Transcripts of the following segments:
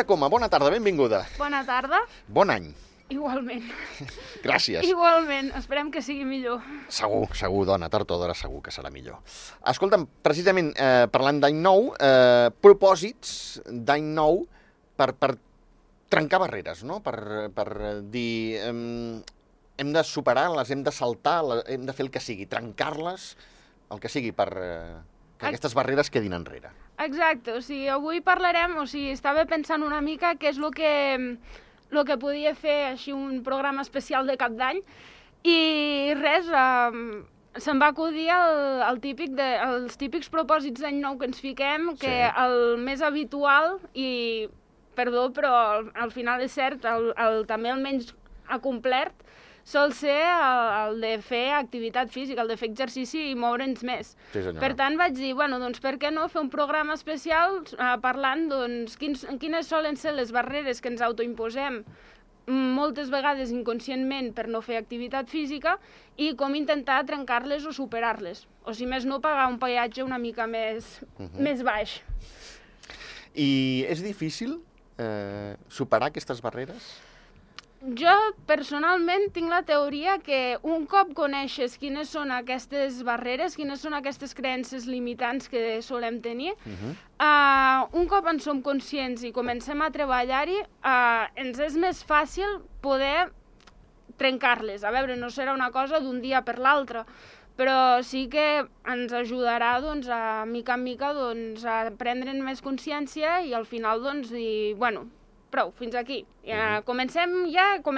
Coma, bona tarda, benvinguda. Bona tarda. Bon any. Igualment. Gràcies. Igualment, esperem que sigui millor. Segur, dona, tard o d'hora segur que serà millor. Escolta'm, precisament parlant d'any nou, propòsits d'any nou per trencar barreres, no? Per dir, hem de superar-les, hem de saltar, hem de fer el que sigui, trencar-les, el que sigui per que aquestes barreres quedin enrere. Exacte, o sigui, avui parlarem, estava pensant una mica què és el que podia fer així un programa especial de cap d'any i res, se'm va acudir els típics propòsits d'any nou que ens fiquem, que el més habitual i, perdó, però al final és cert, també el menys acomplert, sol ser el de fer activitat física, el de fer exercici i moure'ns més. Sí, senyora. Per tant, vaig dir, doncs per què no fer un programa especial parlant quines solen ser les barreres que ens autoimposem moltes vegades inconscientment per no fer activitat física i com intentar trencar-les o superar-les. O si més no, pagar un peatge una mica més baix. I és difícil superar aquestes barreres? Jo, personalment, tinc la teoria que un cop coneixes quines són aquestes barreres, quines són aquestes creences limitants que solem tenir, un cop en som conscients i comencem a treballar-hi, ens és més fàcil poder trencar-les. A veure, no serà una cosa d'un dia per l'altre, però sí que ens ajudarà, a mica en mica, a prendre'n més consciència i al final, dir, prou, fins aquí. Comencem.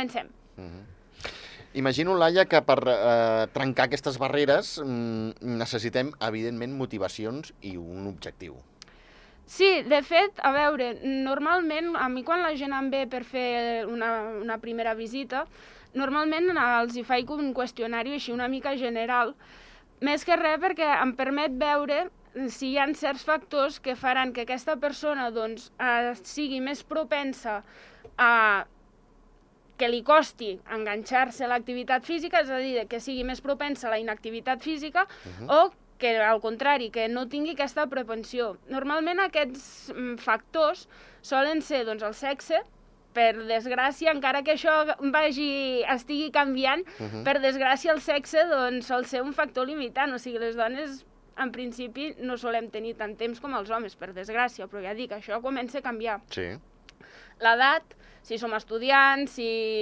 Imagino, Laia, que per trencar aquestes barreres necessitem, evidentment, motivacions i un objectiu. Sí, de fet, a veure, normalment, a mi quan la gent em ve per fer una primera visita, normalment els hi faig un qüestionari així una mica general, més que res perquè em permet veure si hi ha certs factors que faran que aquesta persona sigui més propensa a que li costi enganxar-se a l'activitat física, és a dir, que sigui més propensa a la inactivitat física, o que, al contrari, que no tingui aquesta propensió. Normalment aquests factors solen ser el sexe, per desgràcia, encara que això estigui canviant, per desgràcia el sexe sol ser un factor limitant, o sigui, les dones en principi no solem tenir tant temps com els homes, per desgràcia, però ja dic, això comença a canviar. Sí. L'edat, si som estudiants,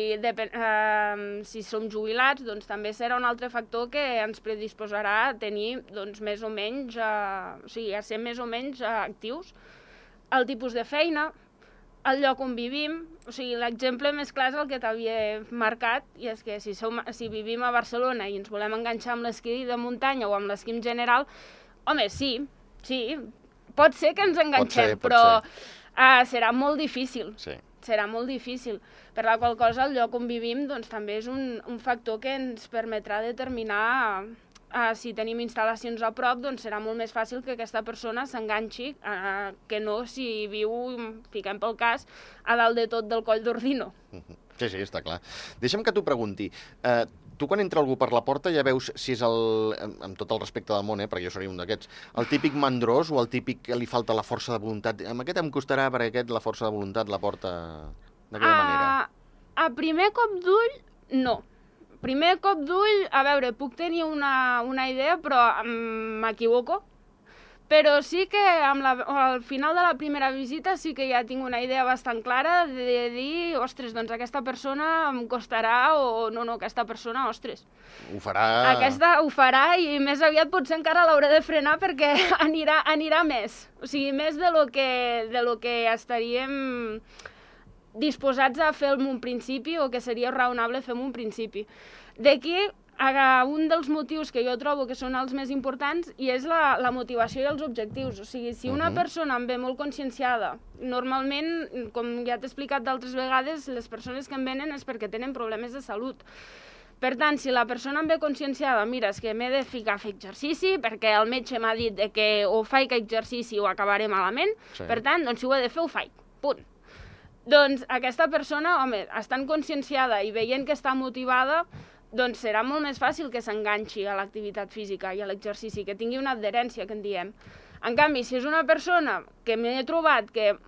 si som jubilats, també serà un altre factor que ens predisposarà a tenir més o menys, a ser més o menys actius. El tipus de feina, el lloc on vivim, l'exemple més clar és el que t'havia marcat, i és que si vivim a Barcelona i ens volem enganxar amb l'esquí de muntanya o amb l'esquí en general, home, sí, pot ser que ens enganxem, però serà molt difícil. Sí. Serà molt difícil, per la qual cosa el lloc on vivim també és un factor que ens permetrà determinar si tenim instal·lacions a prop, serà molt més fàcil que aquesta persona s'enganxi que no si viu, fiquem pel cas, a dalt de tot del Coll d'Ordino. Sí, està clar. Deixa'm que t'ho pregunti. Tu quan entra algú per la porta ja veus si és amb tot el respecte del món, perquè jo seria un d'aquests, el típic mandrós o el típic que li falta la força de voluntat. Amb aquest em costarà, perquè aquest la força de voluntat la porta d'aquella manera. A primer cop d'ull, no. Primer cop d'ull, a veure, puc tenir una idea, però m'equivoco. Però sí que al final de la primera visita sí que ja tinc una idea bastant clara de dir, ostres, aquesta persona em costarà, o no, aquesta persona, ostres. Ho farà... Aquesta ho farà i més aviat potser encara l'hauré de frenar perquè anirà més. O sigui, més de lo que estaríem disposats a fer en un principi o que seria raonable fer en un principi. D'aquí, un dels motius que jo trobo que són els més importants i és la motivació i els objectius. O sigui, si una persona em ve molt conscienciada, normalment, com ja t'he explicat d'altres vegades, les persones que em venen és perquè tenen problemes de salut. Per tant, si la persona em ve conscienciada, mira, és que m'he de ficar a fer exercici perquè el metge m'ha dit que o faig exercici o acabaré malament, per tant, si ho he de fer, ho faig. Punt. Doncs aquesta persona, home, estant conscienciada i veient que està motivada, doncs serà molt més fàcil que s'enganxi a l'activitat física i a l'exercici, que tingui una adherència, que en diem. En canvi, si és una persona que m'he trobat que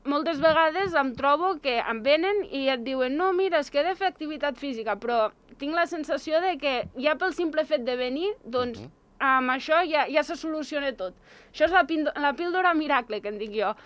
moltes vegades em trobo que em venen i et diuen no, mira, és que he de fer activitat física, però tinc la sensació de que ja pel simple fet de venir, doncs amb això ja se soluciona tot. Això és la píldora miracle, que en dic jo.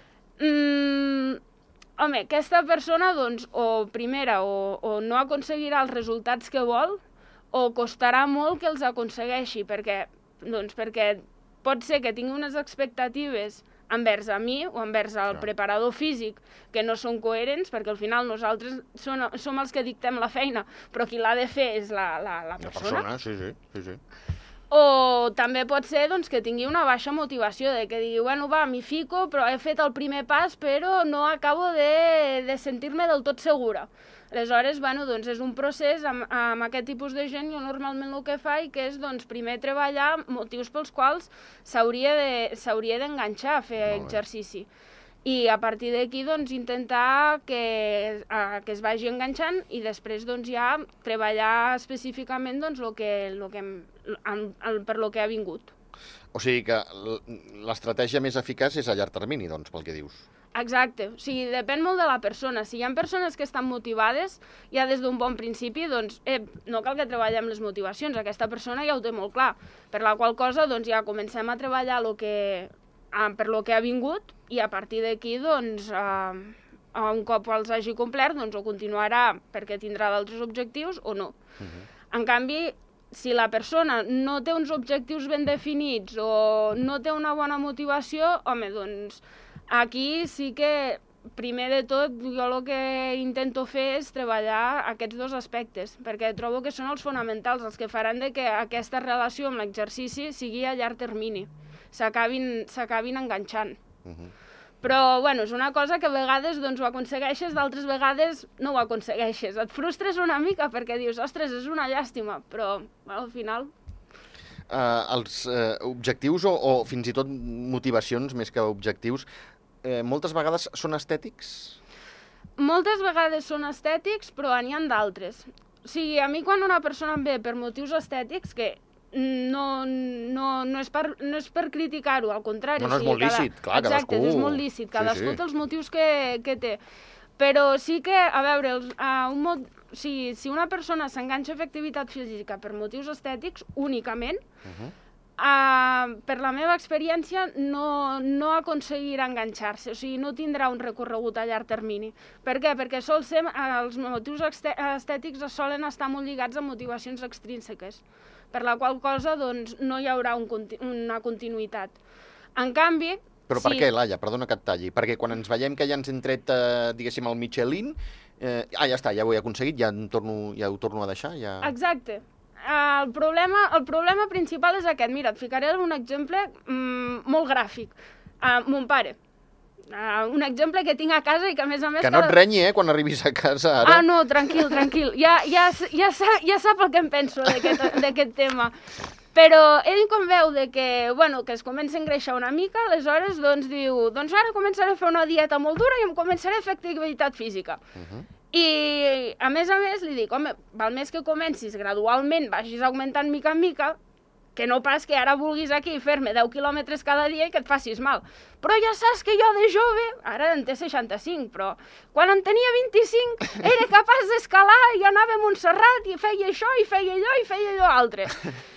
Home, aquesta persona, doncs, o primera, o no aconseguirà els resultats que vol, o costarà molt que els aconsegueixi, perquè pot ser que tingui unes expectatives envers a mi o envers el preparador físic que no són coherents, perquè al final nosaltres som els que dictem la feina, però qui l'ha de fer és la persona. La persona, sí. O també pot ser doncs, que tingui una baixa motivació, de que digui, bueno, va, m'hi fico, però he fet el primer pas, però no acabo de sentir-me del tot segura. Aleshores, bueno, doncs és un procés amb aquest tipus de gent, jo normalment el que faig que és doncs, primer treballar motius pels quals s'hauria d'enganxar a fer exercici. I a partir d'aquí doncs, intentar que es vagi enganxant i després doncs, ja treballar específicament doncs, per lo que ha vingut. O sigui que l'estratègia més eficaç és a llarg termini, doncs, pel que dius. Exacte, o sigui, depèn molt de la persona. Si hi ha persones que estan motivades, ja des d'un bon principi, doncs, no cal que treballem les motivacions, aquesta persona ja ho té molt clar, per la qual cosa doncs, ja comencem a treballar per lo que ha vingut i a partir d'aquí, doncs, un cop els hagi complert, doncs, o continuarà perquè tindrà d'altres objectius o no. En canvi, si la persona no té uns objectius ben definits o no té una bona motivació, home, doncs, aquí sí que, primer de tot, jo el que intento fer és treballar aquests dos aspectes, perquè trobo que són els fonamentals, els que faran que aquesta relació amb l'exercici sigui a llarg termini, s'acabin enganxant. Però, bueno, és una cosa que a vegades doncs, ho aconsegueixes, d'altres vegades no ho aconsegueixes. Et frustres una mica perquè dius, ostres, és una llàstima, però al final... Els objectius o fins i tot motivacions, més que objectius, moltes vegades són estètics? Moltes vegades són estètics, però n'hi ha d'altres. O sigui, a mi quan una persona em ve per motius estètics, que no és per criticar-ho, al contrari. No, és molt lícit, clar, cadascú... Exacte, és molt lícit, cadascú té els motius que té. Però sí que, a veure, si una persona s'enganxa a fer activitat física per motius estètics, únicament, per la meva experiència, no aconseguirà enganxar-se, o sigui, no tindrà un recorregut a llarg termini. Per què? Perquè els motius estètics solen estar molt lligats a motivacions extrínseques, per la qual cosa doncs, no hi haurà una continuïtat. En canvi... Però per què, Laia? Perdona que et talli. Perquè quan ens veiem que ja ens hem tret, diguéssim, el Michelin, ja està, ja ho he aconseguit, ja ho torno a deixar. Ja... Exacte. El problema principal és aquest. Mira, et ficaré un exemple molt gràfic. Mon pare. Un exemple que tinc a casa i que, a més... Que no et renyi, quan arribis a casa, ara. No, tranquil. Ja sap el que em penso d'aquest tema. Però ell quan veu que es comença a engreixar una mica, aleshores diu, doncs ara començaré a fer una dieta molt dura i em començaré a fer activitat física. I, a més, li dic, home, val més que comencis gradualment, vagis augmentant mica en mica, que no pas que ara vulguis aquí fer-me 10 quilòmetres cada dia i que et facis mal. Però ja saps que jo de jove, ara en té 65, però quan en tenia 25 era capaç d'escalar i anava a Montserrat i feia això, i feia allò, i feia allò altre.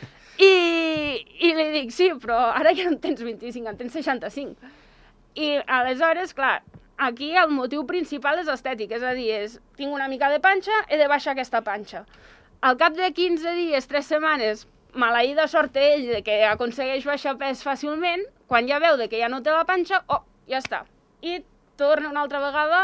I li dic, sí, però ara ja no en tens 25, en tens 65. I aleshores, clar, aquí el motiu principal és estètic, és a dir, tinc una mica de panxa, he de baixar aquesta panxa. Al cap de 15 dies, 3 setmanes, maleïda sort té ell de que aconsegueix baixar pes fàcilment, quan ja veu que ja no té la panxa, ja està. I torna una altra vegada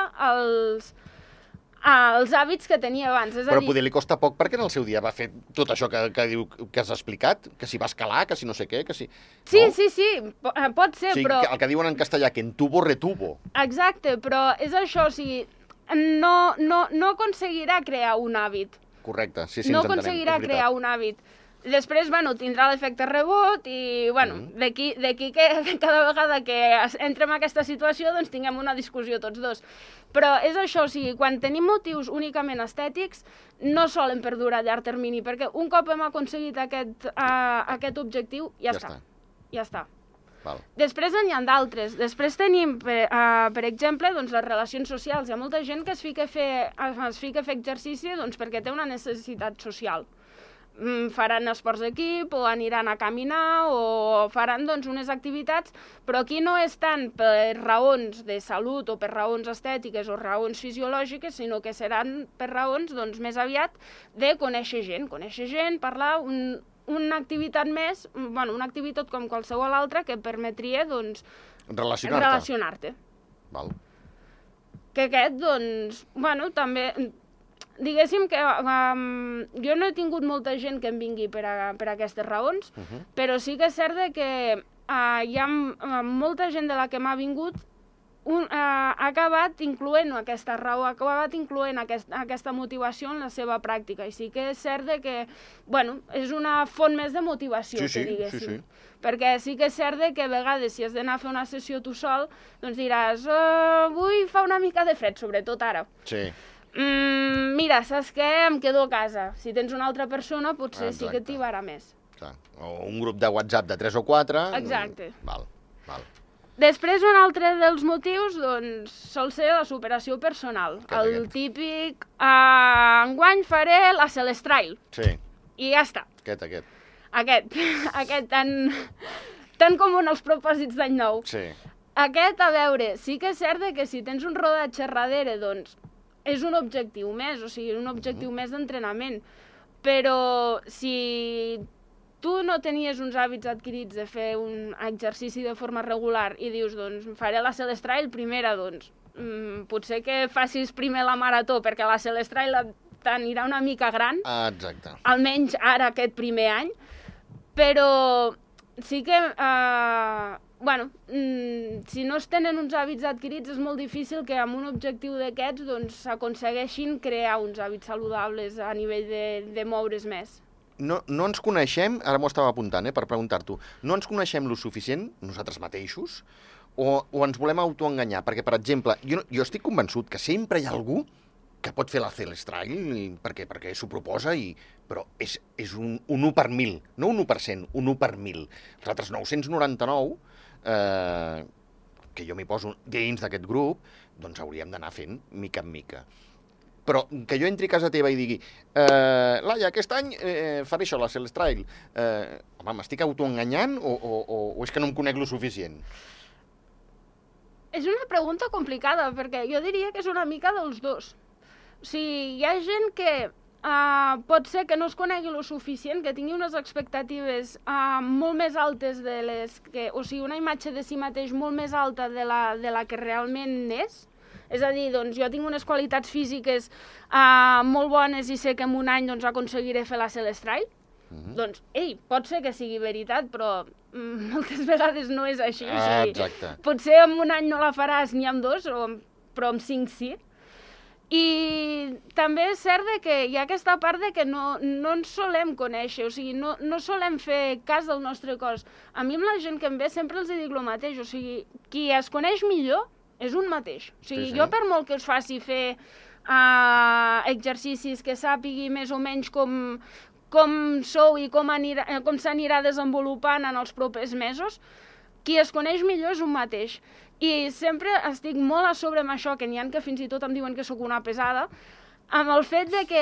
als hàbits que tenia abans. Però poder li costa poc perquè en el seu dia va fer tot això que diu que has explicat, que si va escalar, que si no sé què, que si... Sí, pot ser, però... El que diuen en castellà, que en tubo retubo. Exacte, però és això, o sigui, no aconseguirà crear un hàbit. Correcte, sí, no aconseguirà crear un hàbit. Després, tindrà l'efecte rebot i, d'aquí que cada vegada que entrem en aquesta situació, doncs tinguem una discussió tots dos. Però és això, o sigui, quan tenim motius únicament estètics, no solen perdurar a llarg termini, perquè un cop hem aconseguit aquest objectiu, ja està. Val. Després n'hi ha d'altres. Després tenim, per exemple, doncs, les relacions socials. Hi ha molta gent que es fica a fer exercici doncs, perquè té una necessitat social. Faran esports d'equip, o aniran a caminar, o faran doncs, unes activitats, però aquí no és tant per raons de salut o per raons estètiques o raons fisiològiques, sinó que seran per raons doncs, més aviat de conèixer gent, parlar, una activitat més, una activitat com qualsevol altra que permetria doncs, relacionar-te. Val. Que aquest, doncs, també... Diguéssim que jo no he tingut molta gent que em vingui per aquestes raons, però sí que és cert que hi ha molta gent de la que m'ha vingut ha acabat incloent aquesta raó, ha acabat incloent aquesta motivació en la seva pràctica. I sí que és cert que, és una font més de motivació, que diguéssim. Perquè sí que és cert que a vegades, si has d'anar a fer una sessió tu sol, doncs diràs, avui fa una mica de fred, sobretot ara. Sí. Mira, saps què? Em quedo a casa. Si tens una altra persona, potser sí que et tibarà més. O un grup de WhatsApp de 3 o 4. Exacte. Val. Després, un altre dels motius, doncs, sol ser la superació personal. El típic, enguany faré la Celestrail. Sí. I ja està. Aquest tan comú en els propòsits d'any nou. Sí. Aquest, a veure, sí que és cert que si tens un rodatge darrere, doncs, és un objectiu més, o sigui, un objectiu més d'entrenament. Però si tu no tenies uns hàbits adquirits de fer un exercici de forma regular i dius, doncs, faré la Celestrail primera, doncs, potser que facis primer la marató, perquè la Celestrail t'anirà una mica gran. Exacte. Almenys ara, aquest primer any. Però sí que... si no es tenen uns hàbits adquirits, és molt difícil que amb un objectiu d'aquests doncs, s'aconsegueixin crear uns hàbits saludables a nivell de moure's més. No ens coneixem, ara m'ho estava apuntant, per preguntar-t'ho, no ens coneixem lo suficient, nosaltres mateixos, o ens volem autoenganyar? Perquè, per exemple, jo estic convençut que sempre hi ha algú que pot fer la Celestrail perquè s'ho proposa, però és un 1 per 1.000, no un 1%, un 1 per 1.000. Els altres 999, que jo m'hi poso dins d'aquest grup, doncs hauríem d'anar fent mica en mica. Però que jo entri a casa teva i digui Laia, aquest any faré això, la Celestrail. Home, m'estic autoenganyant o és que no em conec lo suficient? És una pregunta complicada, perquè jo diria que és una mica dels dos. O sigui, hi ha gent que pot ser que no es conegui lo suficient, que tingui unes expectatives molt més altes de les que... O sigui, una imatge de si mateix molt més alta de la que realment és. És a dir, doncs, jo tinc unes qualitats físiques molt bones i sé que en un any doncs, aconseguiré fer la Celestrail. Doncs, pot ser que sigui veritat, però moltes vegades no és així. O sigui, exacte. Potser en un any no la faràs ni en 2, però en 5 sí. I també és cert que hi ha aquesta part que no ens solem conèixer, o sigui, no solem fer cas del nostre cos. A mi amb la gent que em ve sempre els dic el mateix, o sigui, qui es coneix millor és un mateix. O sigui, jo per molt que us faci fer exercicis que sàpigui més o menys com sou i com s'anirà desenvolupant en els propers mesos, qui es coneix millor és un mateix. I sempre estic molt a sobre amb això, que n'hi ha que fins i tot em diuen que sóc una pesada, amb el fet que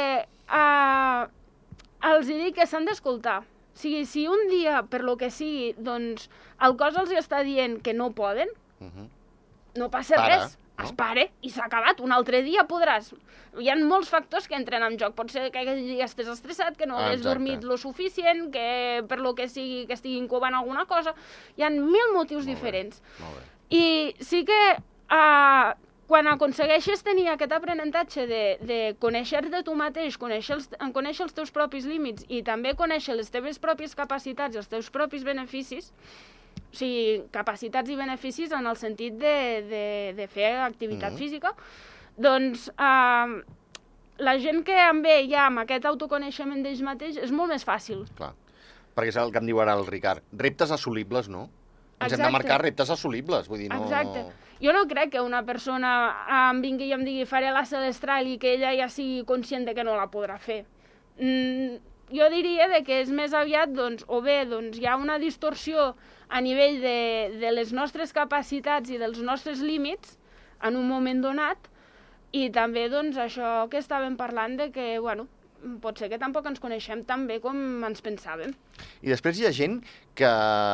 els dic que s'han d'escoltar. O sigui, si un dia, per lo que sigui, doncs el cos els està dient que no poden, no passa res. Es pare i s'ha acabat. Un altre dia podràs. Hi ha molts factors que entren en joc. Pot ser que aquell dia estés estressat, que no hagués dormit lo suficient, que per lo que sigui que estigui incubant alguna cosa. Hi ha 1000 motius diferents. Molt bé. I sí que quan aconsegueixes tenir aquest aprenentatge de conèixer-te tu mateix, conèixer els teus propis límits i també conèixer les teves pròpies capacitats i els teus propis beneficis, o sigui, capacitats i beneficis en el sentit de fer activitat física, doncs la gent que em ve ja amb aquest autoconeixement d'ells mateix és molt més fàcil. Clar, perquè és el que em diu ara el Ricard. Reptes assolibles, no? Ens hem de marcar reptes assolibles, vull dir, no... Exacte. Jo no crec que una persona em vingui i em digui faré la Celestrail i que ella ja sigui conscient de que no la podrà fer. jo diria que és més aviat, doncs, o bé doncs, hi ha una distorsió a nivell de les nostres capacitats i dels nostres límits en un moment donat, i també doncs, això que estàvem parlant de que, bueno, pot ser que tampoc ens coneixem tan bé com ens pensàvem. I després hi ha gent que,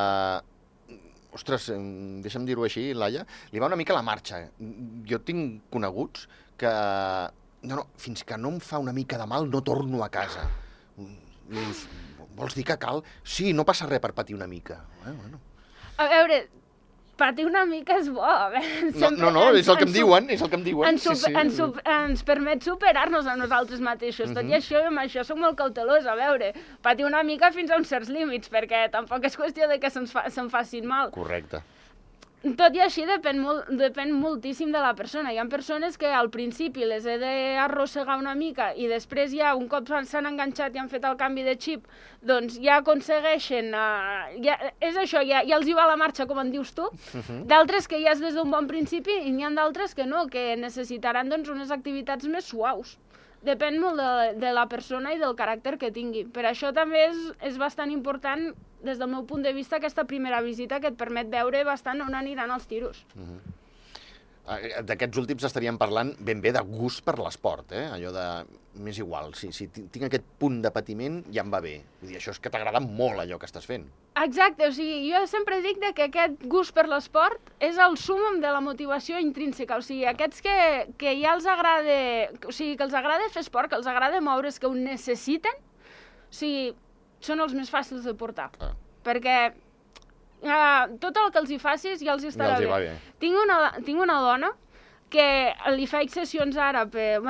ostres, deixa'm dir-ho així, Laia, li va una mica la marxa. Jo tinc coneguts que, no, fins que no em fa una mica de mal no torno a casa. Dius, vols dir que cal? Sí, no passa res per patir una mica. Bueno. A veure, patir una mica és bo. No, és el que em diuen, Ens permet superar-nos a nosaltres mateixos. Tot i això, amb això soc molt cautelosa. A veure, patir una mica fins a uns certs límits, perquè tampoc és qüestió de que se'n facin mal. Correcte. Tot i així depèn moltíssim de la persona. Hi ha persones que al principi les he d'arrossegar una mica i després ja, un cop s'han enganxat i han fet el canvi de xip, doncs ja aconsegueixen... és això, ja els hi va la marxa, com en dius tu. D'altres que ja és des d'un bon principi i n'hi ha d'altres que no, que necessitaran doncs, unes activitats més suaus. Depèn molt de la persona i del caràcter que tingui. Per això també és bastant important, des del meu punt de vista, aquesta primera visita que et permet veure bastant on aniran els tiros. D'aquests últims estaríem parlant ben bé de gust per l'esport, allò de... M'és igual, si tinc aquest punt de patiment ja em va bé. Vull dir, això és que t'agrada molt allò que estàs fent. Exacte, o sigui, jo sempre dic que aquest gust per l'esport és el súmmum de la motivació intrínseca, o sigui, aquests que ja els agrada, o sigui, que els agrada fer esport, que els agrada moure's, que ho necessiten, o sigui, són els més fàcils de portar, perquè tot el que els hi facis ja els estarà ja els hi va bé. Tinc una dona que li faig sessions ara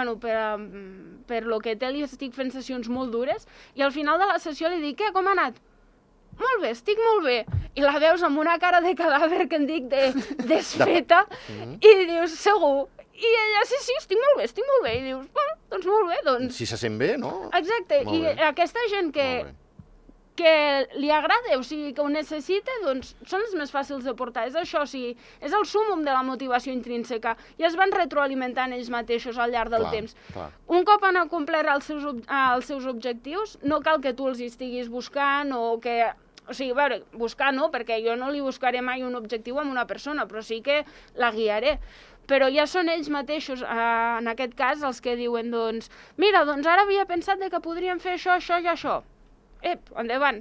per lo que té, li estic fent sessions molt dures, i al final de la sessió li dic, què, com ha anat? Molt bé, estic molt bé. I la veus amb una cara de cadàver que en dic desfeta, i dius, segur. I ella, sí, estic molt bé. I dius, bueno, doncs molt bé, doncs... Si se sent bé, no? Exacte, i aquesta gent que li agrada, o sigui, que ho necessita, doncs són els més fàcils de portar. És això, o sigui, és el súmmum de la motivació intrínseca. I es van retroalimentant ells mateixos al llarg del temps. Un cop han complert els seus objectius, no cal que tu els estiguis buscant o que... O sigui, a veure, buscar no, perquè jo no li buscaré mai un objectiu a una persona, però sí que la guiaré. Però ja són ells mateixos, en aquest cas, els que diuen, doncs, mira, doncs ara havia pensat que podríem fer això, això i això. Endavant.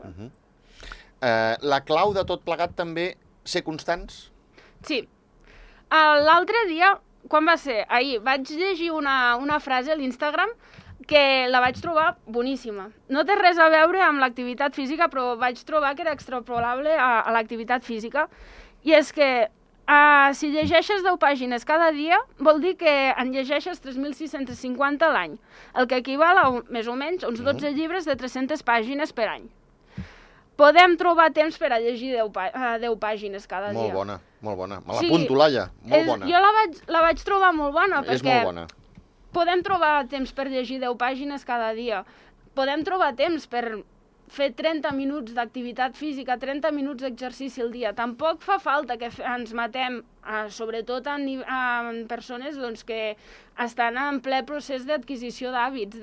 La clau de tot plegat també, ser constants? Sí. L'altre dia, quan va ser? Ahir, vaig llegir una frase a l'Instagram que la vaig trobar boníssima. No té res a veure amb l'activitat física, però vaig trobar que era extrapolable a l'activitat física. I és que si llegeixes 10 pàgines cada dia, vol dir que en llegeixes 3.650 a l'any, el que equival a més o menys uns 12 llibres de 300 pàgines per any. Podem trobar temps per a llegir 10 pàgines cada dia. Molt bona. Me l'apunto, Laia, molt bona. Jo la vaig trobar molt bona, perquè... És molt bona. Podem trobar temps per llegir 10 pàgines cada dia. Podem trobar temps per fer 30 minuts d'activitat física, 30 minuts d'exercici al dia. Tampoc fa falta que ens matem, sobretot en persones que estan en ple procés d'adquisició d'hàbits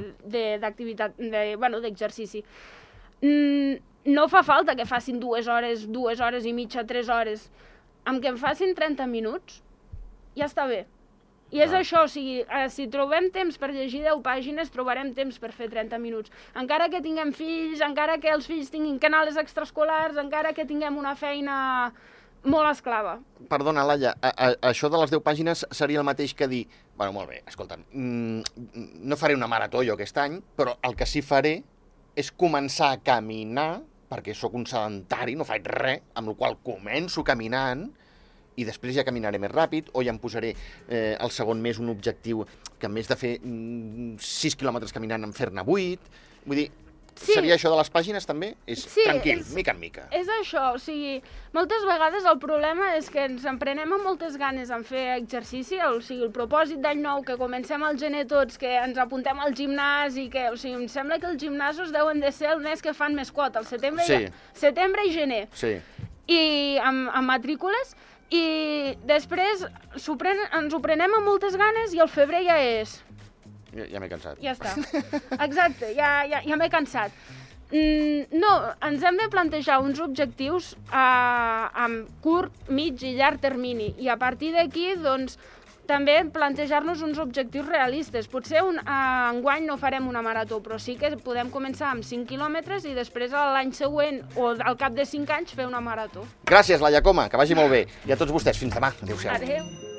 d'exercici. No fa falta que facin 2 hores i mitja, 3 hores. Amb que en facin 30 minuts, ja està bé. I és això, o sigui, si trobem temps per llegir 10 pàgines, trobarem temps per fer 30 minuts. Encara que tinguem fills, encara que els fills tinguin canals extraescolars, encara que tinguem una feina molt esclava. Perdona, Laia, això de les 10 pàgines seria el mateix que dir, bueno, molt bé, escolta'm, no faré una marató jo aquest any, però el que sí faré és començar a caminar, perquè sóc un sedentari, no faig res, amb la qual cosa començo caminant, i després ja caminaré més ràpid, o ja em posaré el segon mes un objectiu que en més de fer 6 quilòmetres caminant en fer-ne 8. Vull dir, seria això de les pàgines també? Tranquil, mica en mica. És això, o sigui, moltes vegades el problema és que ens emprenem amb moltes ganes en fer exercici, o sigui, el propòsit d'any nou, que comencem al gener tots, que ens apuntem al gimnàs i que, o sigui, em sembla que els gimnasos deuen de ser el mes que fan més quota, el setembre i gener. Sí. I amb matrícules, i després ens ho prenem amb moltes ganes i el febrer ja és... Ja m'he cansat. Ja està. Exacte, ja m'he cansat. No, ens hem de plantejar uns objectius a curt, mig i llarg termini. I a partir d'aquí, doncs, també plantejar-nos uns objectius realistes. Potser enguany no farem una marató, però sí que podem començar amb 5 quilòmetres i després l'any següent o al cap de 5 anys fer una marató. Gràcies, Laia Coma, que vagi molt bé. I a tots vostès, fins demà. Adéu-siau. Adéu.